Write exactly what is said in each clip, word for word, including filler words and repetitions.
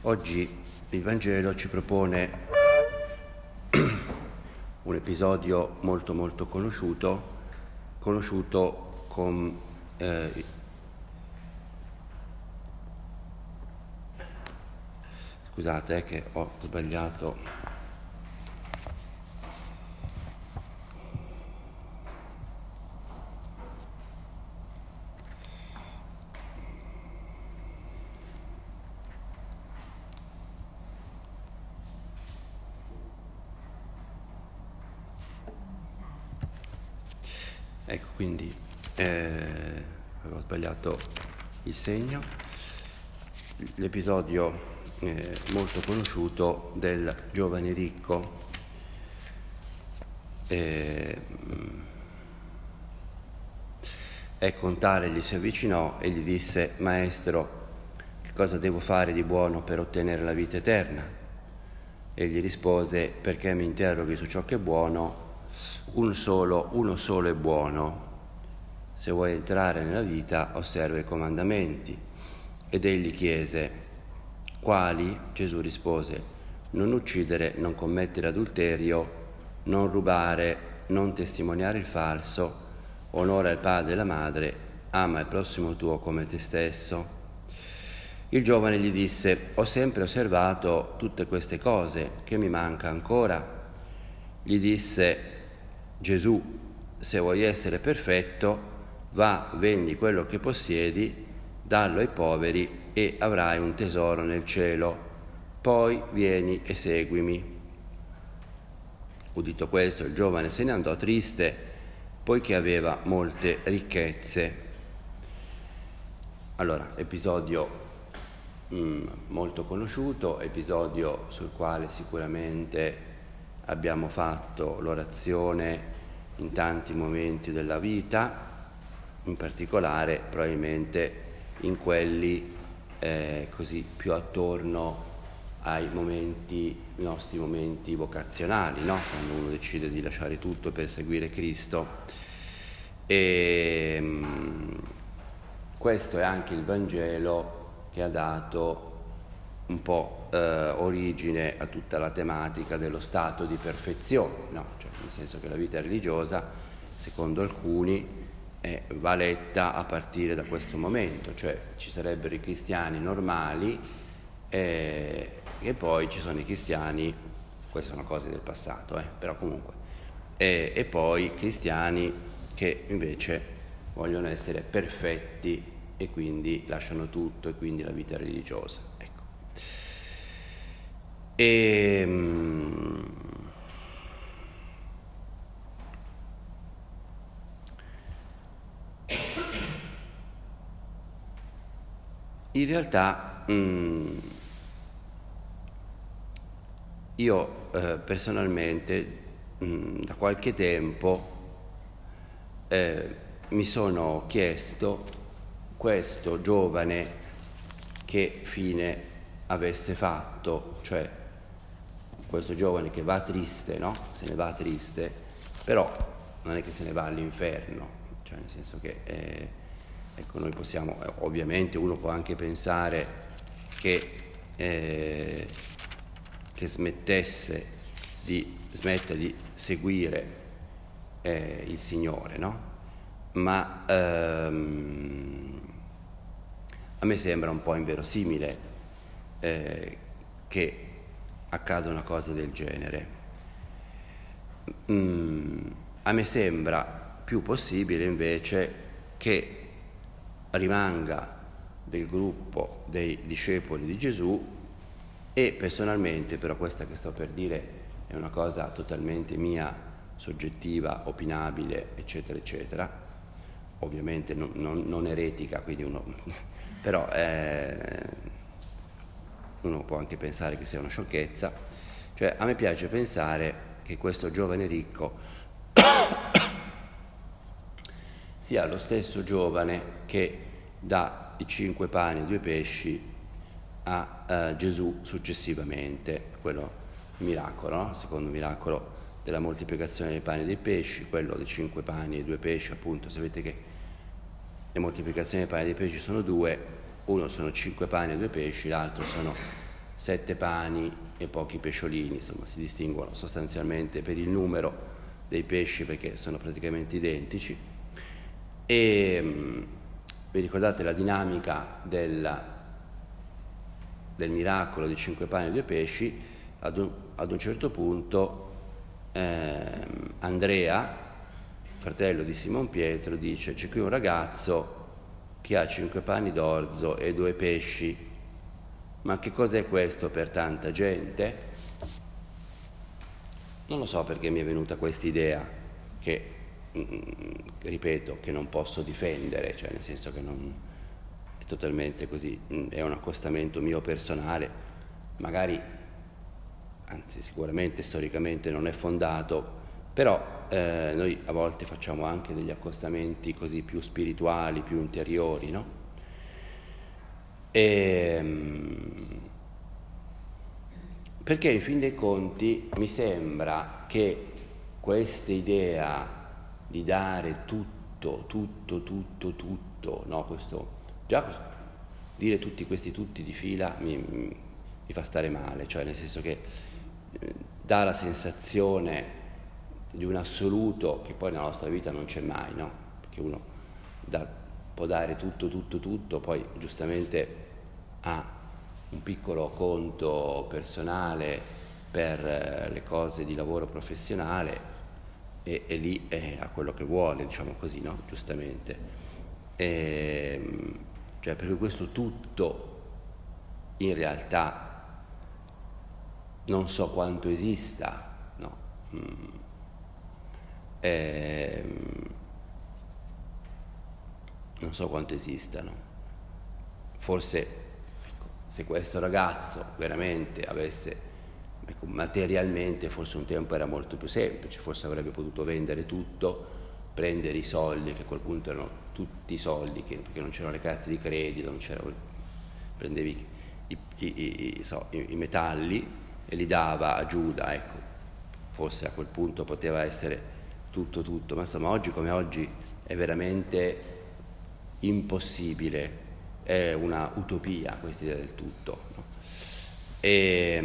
Oggi il Vangelo ci propone un episodio molto molto conosciuto, conosciuto con eh, scusate eh, che ho sbagliato. Ecco, quindi eh, avevo sbagliato il segno. L'episodio eh, molto conosciuto del giovane ricco eh, ecco, un tale gli si avvicinò e gli disse: Maestro, che cosa devo fare di buono per ottenere la vita eterna? Egli rispose: perché mi interroghi su ciò che è buono? Un solo, uno solo è buono. Se vuoi entrare nella vita, osserva i comandamenti. Ed egli chiese: quali? Gesù rispose: non uccidere, non commettere adulterio, non rubare, non testimoniare il falso, onora il padre e la madre, ama il prossimo tuo come te stesso. Il giovane gli disse: ho sempre osservato tutte queste cose, che mi manca ancora? Gli disse Gesù: se vuoi essere perfetto, va, vendi quello che possiedi, dallo ai poveri e avrai un tesoro nel cielo. Poi vieni e seguimi. Udito questo, il giovane se ne andò triste, poiché aveva molte ricchezze. Allora, episodio mh, molto conosciuto, episodio sul quale sicuramente abbiamo fatto l'orazione in tanti momenti della vita, in particolare probabilmente in quelli eh, così più attorno ai momenti, i nostri momenti vocazionali, no? Quando uno decide di lasciare tutto per seguire Cristo. E mh, questo è anche il Vangelo che ha dato un po' eh, origine a tutta la tematica dello stato di perfezione, no? Cioè, nel senso che la vita religiosa, secondo alcuni, eh, va letta a partire da questo momento, cioè ci sarebbero i cristiani normali eh, e poi ci sono i cristiani, queste sono cose del passato, eh, però comunque, eh, e poi i cristiani che invece vogliono essere perfetti e quindi lasciano tutto e quindi la vita religiosa. Ecco. E, in realtà mh, io eh, personalmente mh, da qualche tempo eh, mi sono chiesto questo giovane che fine avesse fatto, cioè questo giovane che va triste, no? Se ne va triste, però non è che se ne va all'inferno, cioè nel senso che eh, ecco, noi possiamo, ovviamente uno può anche pensare che, eh, che smettesse di, smetta di seguire eh, il Signore, no? Ma ehm, a me sembra un po' inverosimile eh, che accada una cosa del genere. Mm, a me sembra più possibile invece che rimanga del gruppo dei discepoli di Gesù e personalmente, però questa che sto per dire è una cosa totalmente mia, soggettiva, opinabile, eccetera, eccetera, ovviamente non, non, non eretica, quindi uno però eh, uno può anche pensare che sia una sciocchezza, cioè a me piace pensare che questo giovane ricco sia lo stesso giovane che dà i cinque pani e due pesci a eh, Gesù successivamente, quello miracolo, no? Secondo miracolo della moltiplicazione dei pani e dei pesci, quello dei cinque pani e due pesci, appunto, sapete che le moltiplicazioni dei pani e dei pesci sono due, uno sono cinque pani e due pesci, l'altro sono sette pani e pochi pesciolini, insomma si distinguono sostanzialmente per il numero dei pesci perché sono praticamente identici. E mh, vi ricordate la dinamica del, del miracolo di cinque pani e due pesci? Ad un, ad un certo punto ehm, Andrea, fratello di Simon Pietro, dice: c'è qui un ragazzo che ha cinque pani d'orzo e due pesci, ma che cos'è questo per tanta gente? Non lo so perché mi è venuta questa idea che, mm, ripeto, che non posso difendere, cioè nel senso che non è totalmente così, è un accostamento mio personale, magari, anzi sicuramente storicamente non è fondato, però eh, noi a volte facciamo anche degli accostamenti così più spirituali, più interiori, no? E, perché in fin dei conti mi sembra che questa idea di dare tutto, tutto, tutto, tutto, no? Questo, già dire tutti questi tutti di fila mi, mi fa stare male, cioè nel senso che eh, dà la sensazione di un assoluto che poi nella nostra vita non c'è mai, no? Perché uno da, può dare tutto, tutto, tutto, poi giustamente ha un piccolo conto personale per eh, le cose di lavoro professionale e, e lì eh, ha quello che vuole, diciamo così, no? Giustamente. E, cioè, perché questo tutto in realtà non so quanto esista, no? Mm. E, non so quanto esistano. Forse, ecco, se questo ragazzo veramente avesse, ecco, materialmente, forse un tempo era molto più semplice, forse avrebbe potuto vendere tutto, prendere i soldi, che a quel punto erano tutti i soldi, che, perché non c'erano le carte di credito, non c'era, prendevi i, i, i, i, so, i, i metalli e li dava a Giuda, ecco, forse a quel punto poteva essere tutto tutto, ma insomma oggi come oggi è veramente impossibile, è una utopia questa idea del tutto, no? E,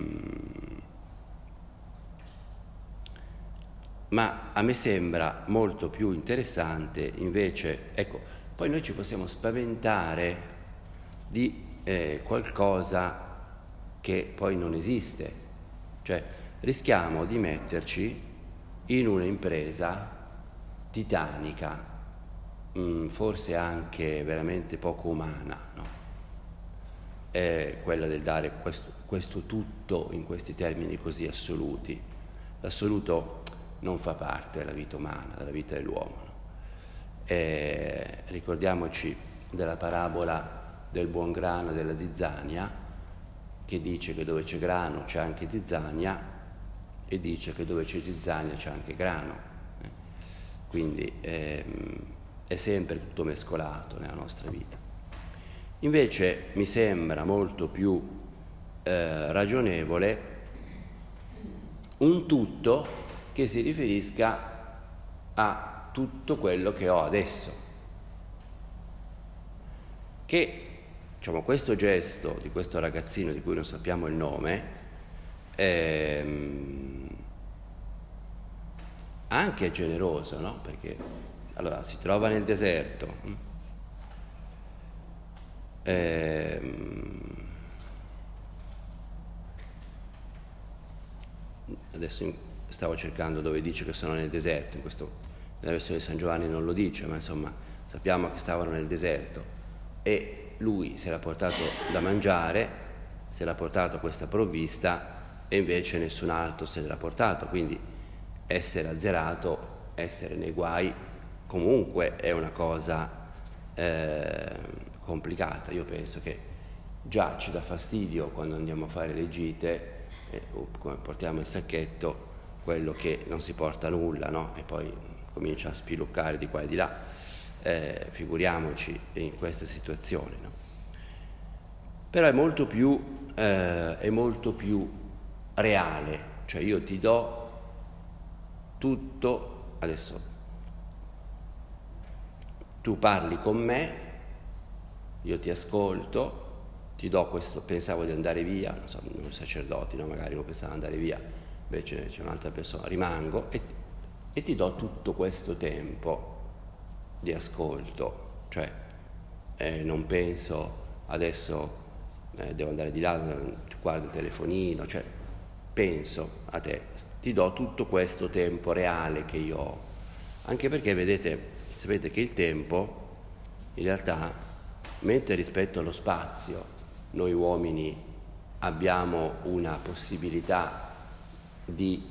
ma a me sembra molto più interessante invece, ecco, poi noi ci possiamo spaventare di eh, qualcosa che poi non esiste, cioè rischiamo di metterci in una impresa titanica, mh, forse anche veramente poco umana, no? È quella del dare questo, questo tutto in questi termini così assoluti. L'assoluto non fa parte della vita umana, della vita dell'uomo, no? E ricordiamoci della parabola del buon grano e della zizzania, che dice che dove c'è grano c'è anche zizzania, e dice che dove c'è zizzania c'è anche grano, eh? Quindi ehm, è sempre tutto mescolato nella nostra vita. Invece mi sembra molto più eh, ragionevole un tutto che si riferisca a tutto quello che ho adesso, che, diciamo, questo gesto di questo ragazzino di cui non sappiamo il nome ehm, anche è generoso, no? Perché allora si trova nel deserto, ehm, adesso stavo cercando dove dice che sono nel deserto, in questo, nella versione di San Giovanni non lo dice, ma insomma sappiamo che stavano nel deserto e lui si era portato da mangiare, si era portato questa provvista e invece nessun altro se l'era portato, quindi essere azzerato, essere nei guai, comunque è una cosa eh, complicata. Io penso che già ci dà fastidio quando andiamo a fare le gite eh, o come portiamo il sacchetto, quello che non si porta nulla, no? E poi comincia a spiluccare di qua e di là, eh, figuriamoci in questa situazione, no? Però è molto più, eh, è molto più reale, cioè io ti do tutto, adesso tu parli con me, io ti ascolto ti do questo, pensavo di andare via, non so, i sacerdoti, no? Magari uno pensava di andare via, invece c'è un'altra persona, rimango e, e ti do tutto questo tempo di ascolto, cioè eh, non penso adesso eh, devo andare di là, guardo il telefonino, cioè penso a te, ti do tutto questo tempo reale che io ho, anche perché vedete, sapete che il tempo in realtà, mentre rispetto allo spazio noi uomini abbiamo una possibilità di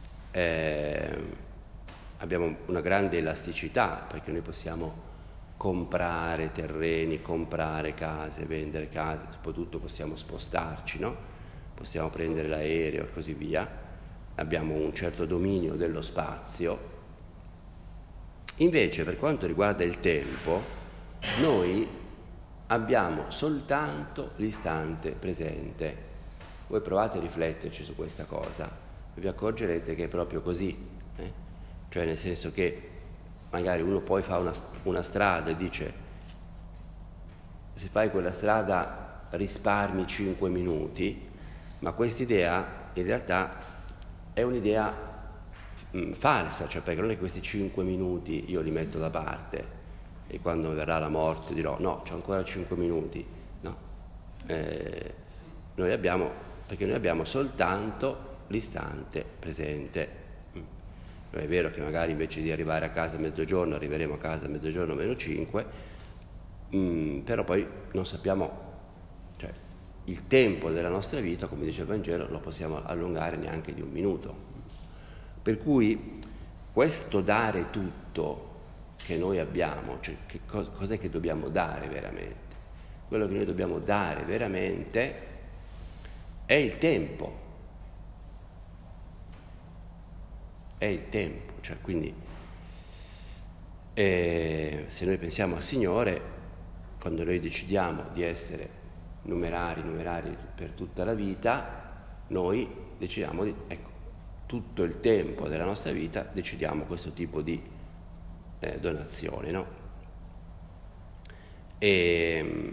eh, abbiamo una grande elasticità, perché noi possiamo comprare terreni, comprare case, vendere case, soprattutto possiamo spostarci, no? Possiamo prendere l'aereo e così via, abbiamo un certo dominio dello spazio. Invece per quanto riguarda il tempo, noi abbiamo soltanto l'istante presente. Voi provate a rifletterci su questa cosa e vi accorgerete che è proprio così, eh? Cioè nel senso che magari uno poi fa una, una strada e dice se fai quella strada risparmi cinque minuti, ma quest'idea in realtà è un'idea mh, falsa, cioè perché non è che questi cinque minuti io li metto da parte e quando verrà la morte dirò no, c'ho ancora cinque minuti, no, eh, noi abbiamo, perché noi abbiamo soltanto l'istante presente. Non è vero che magari invece di arrivare a casa a mezzogiorno arriveremo a casa a mezzogiorno meno cinque, mh, però poi non sappiamo, cioè il tempo della nostra vita, come dice il Vangelo, lo possiamo allungare neanche di un minuto. Per cui questo dare tutto che noi abbiamo, cioè che cos- cos'è che dobbiamo dare veramente? Quello che noi dobbiamo dare veramente è il tempo. È il tempo, cioè quindi eh, se noi pensiamo al Signore, quando noi decidiamo di essere numerari, numerari per tutta la vita, noi decidiamo di, ecco, tutto il tempo della nostra vita decidiamo questo tipo di eh, donazione, no? E,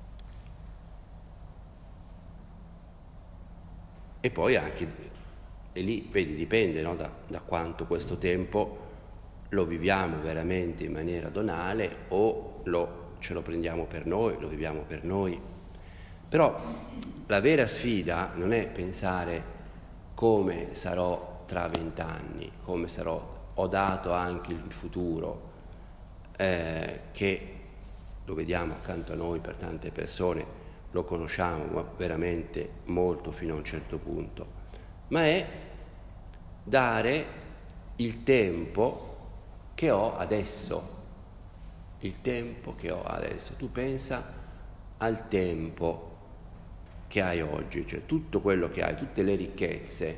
e poi anche e lì vedi dipende, no, da, da quanto questo tempo lo viviamo veramente in maniera donale o lo, ce lo prendiamo per noi, lo viviamo per noi. Però la vera sfida non è pensare come sarò tra vent'anni, come sarò, ho dato anche il futuro, eh, che lo vediamo accanto a noi per tante persone, lo conosciamo ma veramente molto fino a un certo punto, ma è dare il tempo che ho adesso, il tempo che ho adesso. Tu pensa al tempo che hai oggi, cioè tutto quello che hai, tutte le ricchezze,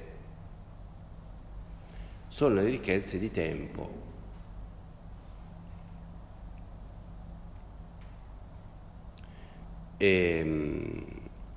sono le ricchezze di tempo. E,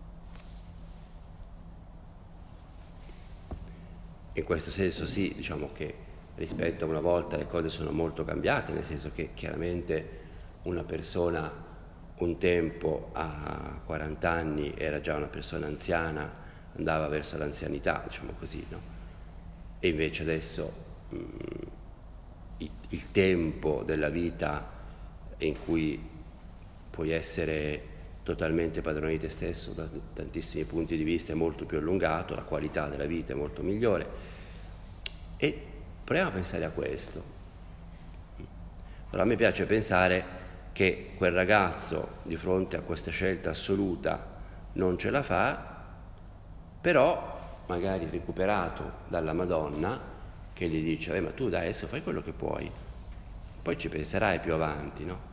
in questo senso sì, diciamo che rispetto a una volta le cose sono molto cambiate, nel senso che chiaramente una persona un tempo a quaranta anni era già una persona anziana, andava verso l'anzianità, diciamo così, no? E invece adesso mh, il, il tempo della vita in cui puoi essere totalmente padrone di te stesso da tantissimi punti di vista è molto più allungato, la qualità della vita è molto migliore e proviamo a pensare a questo. Allora a me piace pensare che quel ragazzo di fronte a questa scelta assoluta non ce la fa, però magari recuperato dalla Madonna che gli dice eh, ma tu dai adesso fai quello che puoi, poi ci penserai più avanti, no?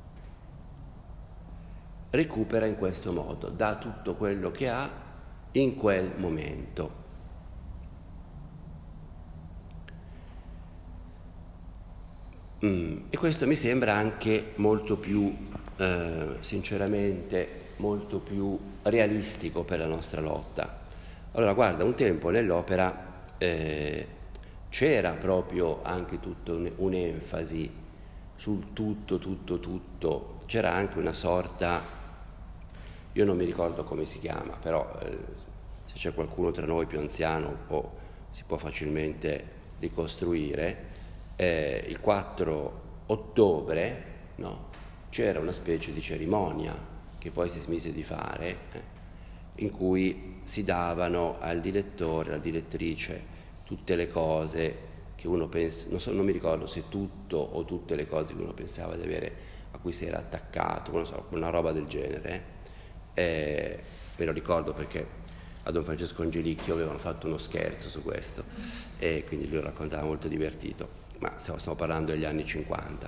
Recupera in questo modo, dà tutto quello che ha in quel momento. Mm, e questo mi sembra anche molto più, eh, sinceramente, molto più realistico per la nostra lotta. Allora, guarda, un tempo nell'opera eh, c'era proprio anche tutta un, un'enfasi sul tutto, tutto, tutto, c'era anche una sorta io non mi ricordo come si chiama, però eh, se c'è qualcuno tra noi più anziano o si può facilmente ricostruire, eh, il quattro ottobre, no, c'era una specie di cerimonia che poi si smise di fare, eh, in cui si davano al direttore, alla direttrice, tutte le cose che uno pensa, non, so, non mi ricordo se tutto o tutte le cose che uno pensava di avere, a cui si era attaccato, non so, una roba del genere. Eh, me lo ricordo perché a Don Francesco Angelicchio avevano fatto uno scherzo su questo e quindi lui lo raccontava molto divertito, ma stiamo, stiamo parlando degli anni cinquanta.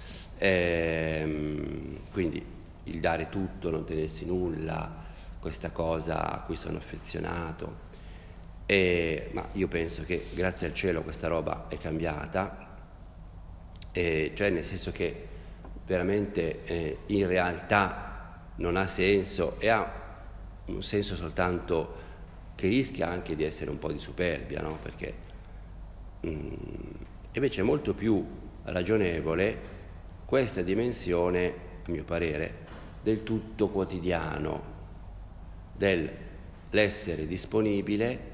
Eh, quindi il dare tutto, non tenersi nulla, questa cosa a cui sono affezionato. E, ma io penso che grazie al cielo questa roba è cambiata, e, cioè nel senso che veramente eh, in realtà non ha senso e ha un senso soltanto che rischia anche di essere un po' di superbia, no? Perché mh, invece è molto più ragionevole questa dimensione, a mio parere, del tutto quotidiano, dell'essere disponibile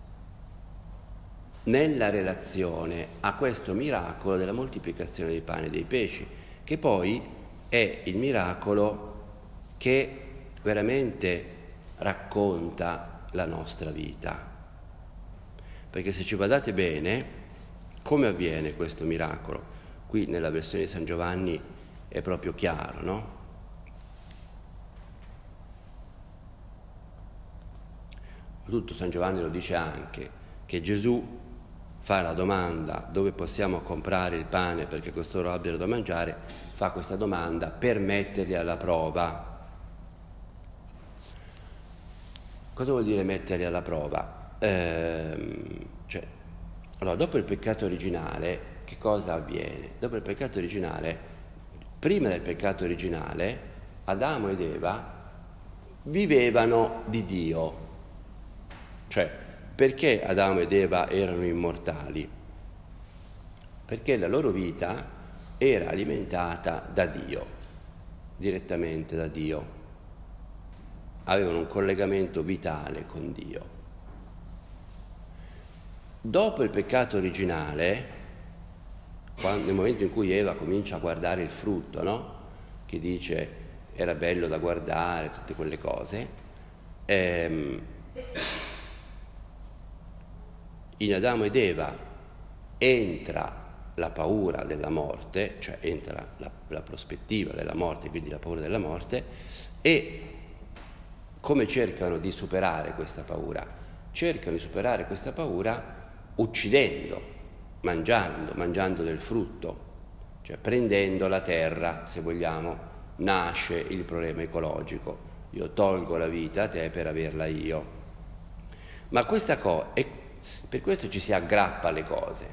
nella relazione a questo miracolo della moltiplicazione dei pani e dei pesci, che poi è il miracolo che veramente racconta la nostra vita. Perché se ci guardate bene, come avviene questo miracolo? Qui nella versione di San Giovanni è proprio chiaro, no? Tutto San Giovanni lo dice anche, che Gesù fa la domanda dove possiamo comprare il pane perché costoro abbiano da mangiare, fa questa domanda per metterli alla prova. Cosa vuol dire metterli alla prova? Ehm, cioè, allora, dopo il peccato originale, che cosa avviene? Dopo il peccato originale, prima del peccato originale, Adamo ed Eva vivevano di Dio. Cioè, perché Adamo ed Eva erano immortali? Perché la loro vita era alimentata da Dio, direttamente da Dio. Avevano un collegamento vitale con Dio. Dopo il peccato originale, quando, nel momento in cui Eva comincia a guardare il frutto, no? Che dice era bello da guardare, tutte quelle cose, ehm, in Adamo ed Eva entra la paura della morte, cioè entra la, la prospettiva della morte, quindi la paura della morte, e come cercano di superare questa paura? Cercano di superare questa paura uccidendo, mangiando, mangiando del frutto, cioè prendendo la terra, se vogliamo, nasce il problema ecologico. Io tolgo la vita a te per averla io. Ma questa cosa, per questo ci si aggrappa alle cose.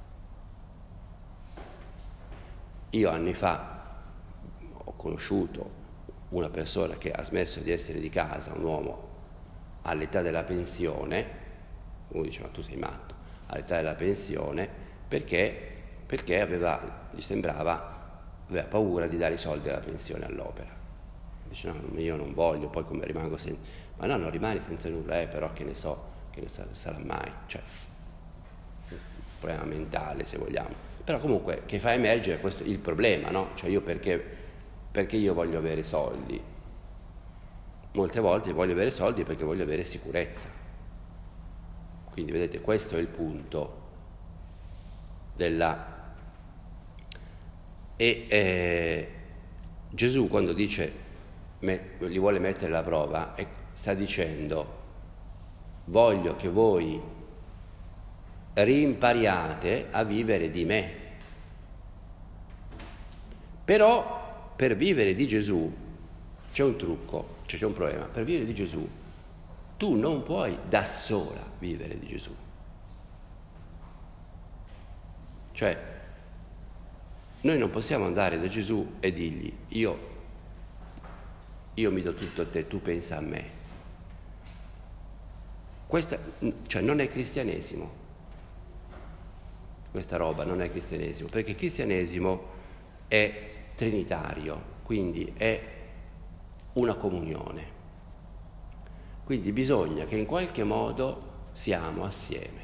Io anni fa ho conosciuto una persona che ha smesso di essere di casa, un uomo all'età della pensione, uno dice ma tu sei matto, all'età della pensione, perché, perché aveva, gli sembrava, aveva paura di dare i soldi alla pensione all'opera. Dice no, io non voglio, poi come rimango senza, ma no, non rimani senza nulla, eh, però che ne so, che ne sarà mai, cioè un problema mentale se vogliamo, però comunque che fa emergere questo il problema, no? Cioè io perché perché io voglio avere soldi? Molte volte voglio avere soldi perché voglio avere sicurezza. Quindi vedete, questo è il punto della... E eh, Gesù quando dice, me, li vuole mettere alla prova, e sta dicendo voglio che voi rimpariate a vivere di me. Però per vivere di Gesù c'è un trucco, cioè c'è un problema. Per vivere di Gesù tu non puoi da sola vivere di Gesù. Cioè noi non possiamo andare da Gesù e dirgli io, io mi do tutto a te, tu pensa a me. Questa, cioè non è cristianesimo. Questa roba non è cristianesimo, perché il cristianesimo è trinitario, quindi è una comunione. Quindi bisogna che in qualche modo siamo assieme.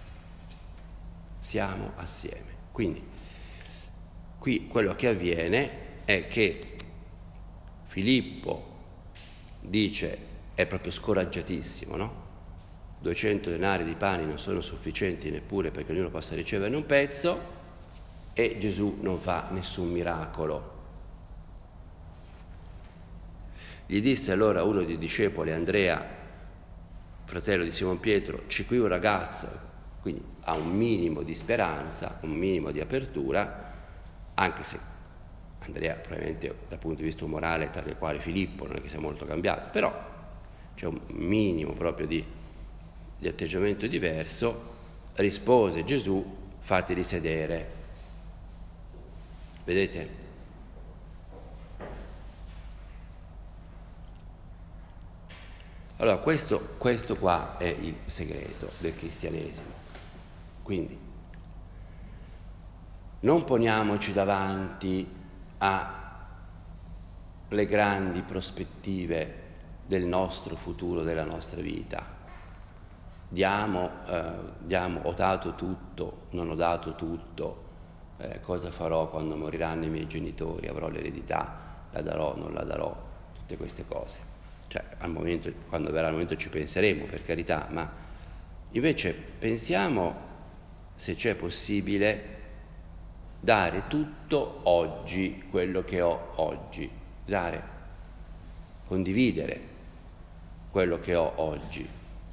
Siamo assieme. Quindi qui quello che avviene è che Filippo dice, è proprio scoraggiatissimo, no? duecento denari di pani non sono sufficienti neppure perché ognuno possa riceverne un pezzo, e Gesù non fa nessun miracolo. Gli disse allora uno dei discepoli, Andrea, fratello di Simon Pietro, c'è qui un ragazzo, quindi ha un minimo di speranza, un minimo di apertura, anche se Andrea probabilmente dal punto di vista morale, tale quale Filippo, non è che sia molto cambiato, però c'è un minimo proprio di, di atteggiamento diverso. Rispose Gesù, fateli sedere. Vedete? Allora, questo, questo qua è il segreto del cristianesimo. Quindi, non poniamoci davanti alle grandi prospettive del nostro futuro, della nostra vita. Diamo, eh, diamo, ho dato tutto, non ho dato tutto, eh, cosa farò quando moriranno i miei genitori, avrò l'eredità, la darò, non la darò, tutte queste cose. Cioè, al momento, quando verrà il momento ci penseremo, per carità, ma invece pensiamo se c'è possibile dare tutto oggi, quello che ho oggi, dare, condividere quello che ho oggi.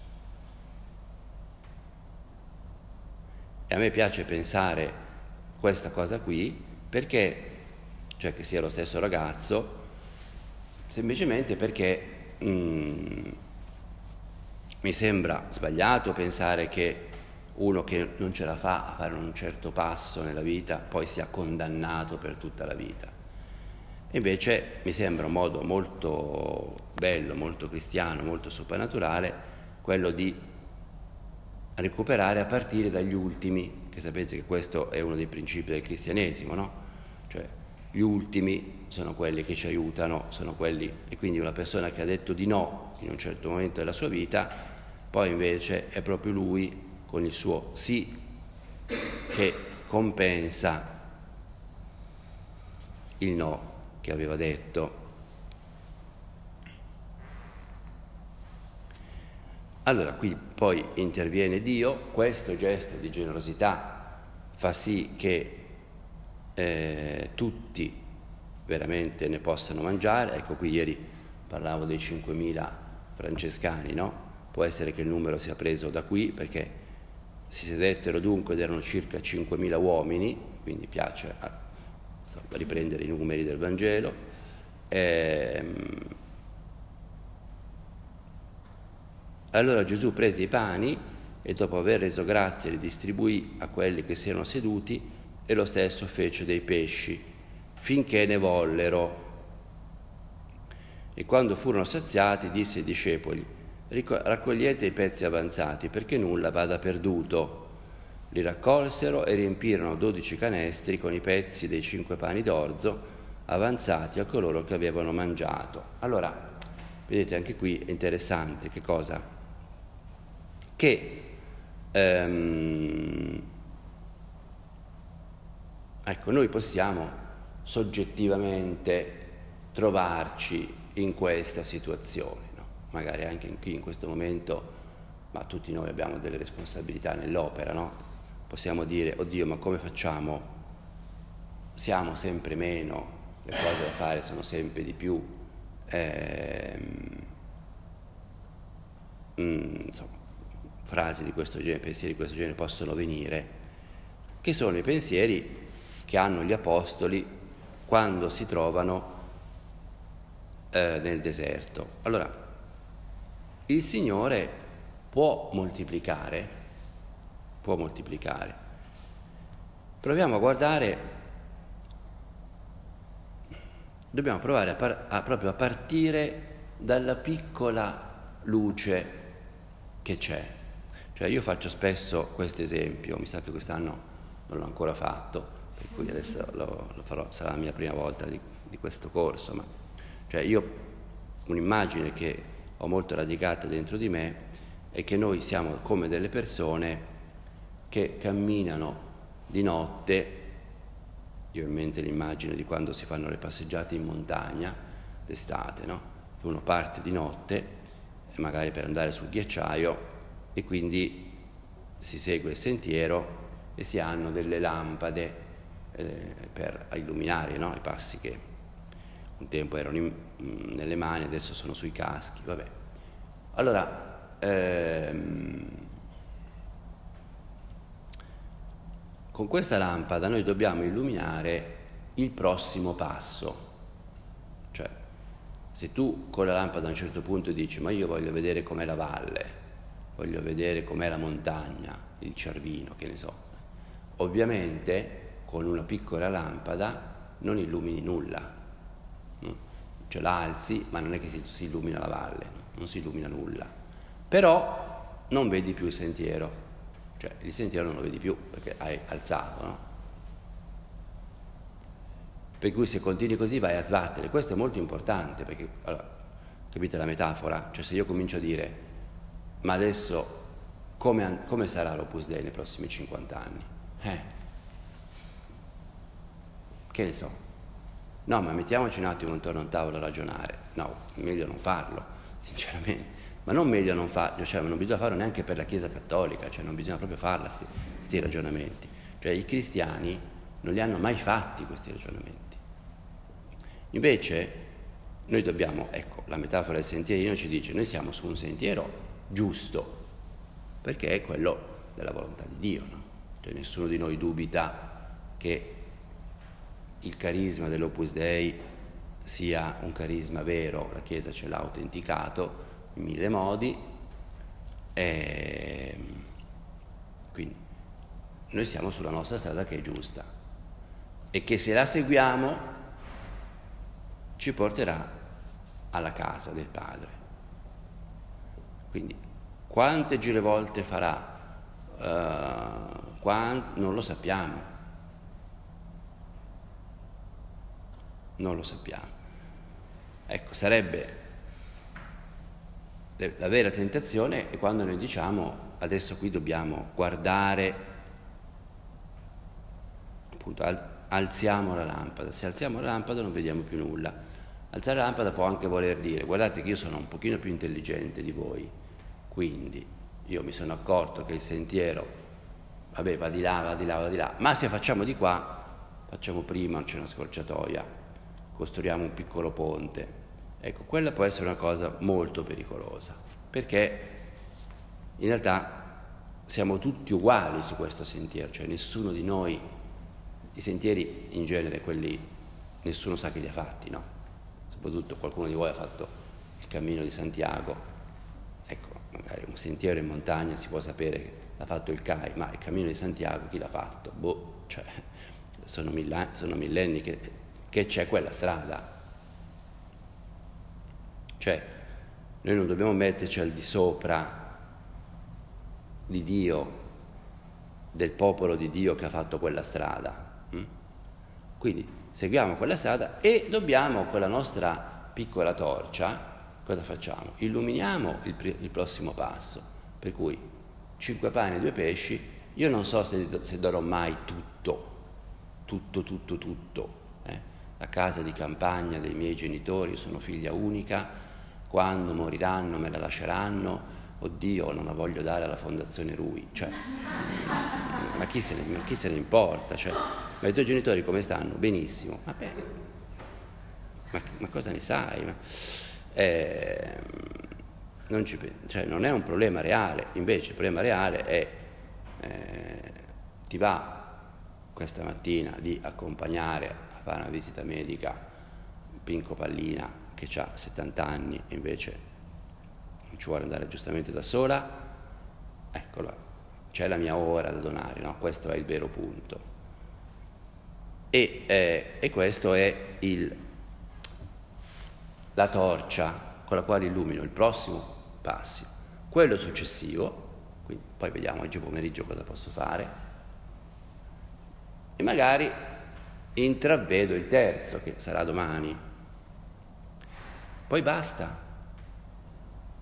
E a me piace pensare questa cosa qui perché, cioè che sia lo stesso ragazzo, semplicemente perché mm, mi sembra sbagliato pensare che uno che non ce la fa a fare un certo passo nella vita poi sia condannato per tutta la vita. Invece mi sembra un modo molto bello, molto cristiano, molto soprannaturale quello di recuperare a partire dagli ultimi, che sapete che questo è uno dei principi del cristianesimo, no? Cioè gli ultimi sono quelli che ci aiutano, sono quelli, e quindi una persona che ha detto di no in un certo momento della sua vita, poi invece è proprio lui con il suo sì che compensa il no che aveva detto. Allora qui poi interviene Dio, questo gesto di generosità fa sì che eh, tutti veramente ne possano mangiare. Ecco, qui ieri parlavo dei cinquemila francescani, no? Può essere che il numero sia preso da qui perché si sedettero dunque ed erano circa cinquemila uomini, quindi piace a, insomma, riprendere i numeri del Vangelo. Ehm, allora Gesù prese i pani e dopo aver reso grazie li distribuì a quelli che si erano seduti e lo stesso fece dei pesci, finché ne vollero. E quando furono saziati disse ai discepoli: raccogliete i pezzi avanzati perché nulla vada perduto. Li raccolsero e riempirono dodici canestri con i pezzi dei cinque pani d'orzo avanzati a coloro che avevano mangiato. Allora, vedete, anche qui è interessante che cosa? Che ehm, ecco, noi possiamo soggettivamente trovarci in questa situazione. Magari anche qui in questo momento, ma tutti noi abbiamo delle responsabilità nell'opera, no? Possiamo dire, oddio, ma come facciamo? Siamo sempre meno, le cose da fare sono sempre di più, ehm, mm, insomma, frasi di questo genere, pensieri di questo genere possono venire, che sono i pensieri che hanno gli apostoli quando si trovano eh, nel deserto. Allora, il Signore può moltiplicare, può moltiplicare. Proviamo a guardare, dobbiamo provare a, par- a proprio a partire dalla piccola luce che c'è. Cioè io faccio spesso questo esempio, mi sa che quest'anno non l'ho ancora fatto, per cui adesso lo, lo farò, sarà la mia prima volta di, di questo corso, ma cioè io un'immagine che ho molto radicata dentro di me è che noi siamo come delle persone che camminano di notte. Io ho in mente l'immagine di quando si fanno le passeggiate in montagna d'estate, no? Che uno parte di notte, magari per andare sul ghiacciaio, e quindi si segue il sentiero e si hanno delle lampade eh, per illuminare, no? I passi che un tempo erano in, mh, nelle mani, adesso sono sui caschi, vabbè. Allora, ehm, con questa lampada noi dobbiamo illuminare il prossimo passo. Cioè, se tu con la lampada a un certo punto dici ma io voglio vedere com'è la valle, voglio vedere com'è la montagna, il Cervino, che ne so, ovviamente con una piccola lampada non illumini nulla, cioè la alzi ma non è che si, si illumina la valle, no? Non si illumina nulla, però non vedi più il sentiero. Cioè il sentiero non lo vedi più perché hai alzato, no? Per cui se continui così vai a sbattere. Questo è molto importante perché, allora, capite la metafora? Cioè se io comincio a dire ma adesso come, come sarà l'Opus Dei nei prossimi cinquanta anni? Eh, che ne so? No, ma mettiamoci un attimo intorno a un tavolo a ragionare. No, meglio non farlo, sinceramente. Ma non meglio non farlo, cioè non bisogna farlo neanche per la Chiesa Cattolica, cioè non bisogna proprio farla questi ragionamenti. Cioè i cristiani non li hanno mai fatti questi ragionamenti. Invece noi dobbiamo, ecco, la metafora del sentierino ci dice, noi siamo su un sentiero giusto, perché è quello della volontà di Dio, no? Cioè nessuno di noi dubita che il carisma dell'Opus Dei sia un carisma vero, la Chiesa ce l'ha autenticato in mille modi, e quindi noi siamo sulla nostra strada che è giusta e che se la seguiamo ci porterà alla casa del Padre. Quindi quante girevolte farà, uh, quant- non lo sappiamo, non lo sappiamo. Ecco, sarebbe la vera tentazione è quando noi diciamo adesso qui dobbiamo guardare, appunto, al, alziamo la lampada. Se alziamo la lampada non vediamo più nulla. Alzare la lampada può anche voler dire guardate che io sono un pochino più intelligente di voi, quindi io mi sono accorto che il sentiero, vabbè, va di là, va di là, va di là, ma se facciamo di qua, facciamo prima, c'è una scorciatoia, costruiamo un piccolo ponte. Ecco, quella può essere una cosa molto pericolosa, perché in realtà siamo tutti uguali su questo sentiero, cioè nessuno di noi, i sentieri in genere, quelli, nessuno sa che li ha fatti, no? Soprattutto qualcuno di voi ha fatto il cammino di Santiago, ecco, magari un sentiero in montagna si può sapere che l'ha fatto il C A I, ma il cammino di Santiago chi l'ha fatto? Boh, cioè, sono, milla, sono millenni che, che c'è quella strada. Cioè, noi non dobbiamo metterci al di sopra di Dio, del popolo di Dio che ha fatto quella strada. Quindi seguiamo quella strada e dobbiamo, con la nostra piccola torcia, cosa facciamo? Illuminiamo il, il prossimo passo. Per cui cinque pani e due pesci, io non so se, se darò mai tutto, tutto, tutto, tutto. Eh? La casa di campagna dei miei genitori, sono figlia unica, quando moriranno me la lasceranno, oddio non la voglio dare alla fondazione Rui, cioè, ma chi se ne, ma chi se ne importa, cioè, ma i tuoi genitori come stanno? Benissimo, va bene, ma, ma cosa ne sai? Ma, eh, non, ci, cioè, non è un problema reale, invece il problema reale è, eh, ti va questa mattina di accompagnare a fare una visita medica Pinco Pallina, che ha settanta anni e invece non ci vuole andare giustamente da sola, eccola, c'è la mia ora da donare, no? Questo è il vero punto. E, eh, e questo è il, la torcia con la quale illumino il prossimo passo, quello successivo, quindi poi vediamo oggi pomeriggio cosa posso fare, e magari intravedo il terzo, che sarà domani. Poi basta,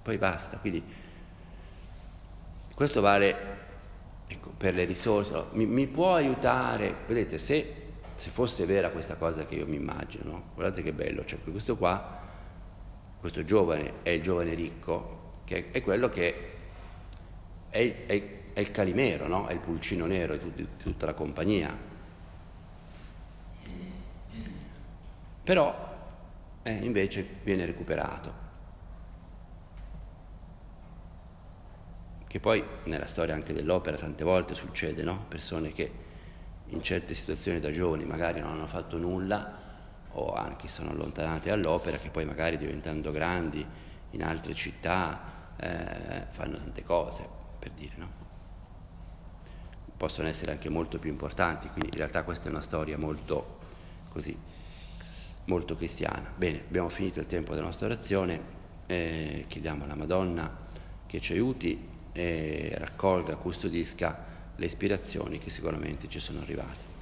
poi basta. Quindi questo vale, ecco, per le risorse. Mi, mi può aiutare, vedete, se, se fosse vera questa cosa che io mi immagino, no? Guardate che bello, cioè questo qua, questo giovane è il giovane ricco, che è quello che è, è, è il Calimero, no? È il pulcino nero di, di tutta la compagnia. Però eh, invece viene recuperato. Che poi nella storia anche dell'opera tante volte succede, no? Persone che in certe situazioni da giovani magari non hanno fatto nulla o anche sono allontanate dall'opera, che poi magari diventando grandi in altre città eh, fanno tante cose, per dire, no? Possono essere anche molto più importanti, quindi in realtà questa è una storia molto così, molto cristiana. Bene, abbiamo finito il tempo della nostra orazione, eh, chiediamo alla Madonna che ci aiuti e raccolga, custodisca le ispirazioni che sicuramente ci sono arrivate.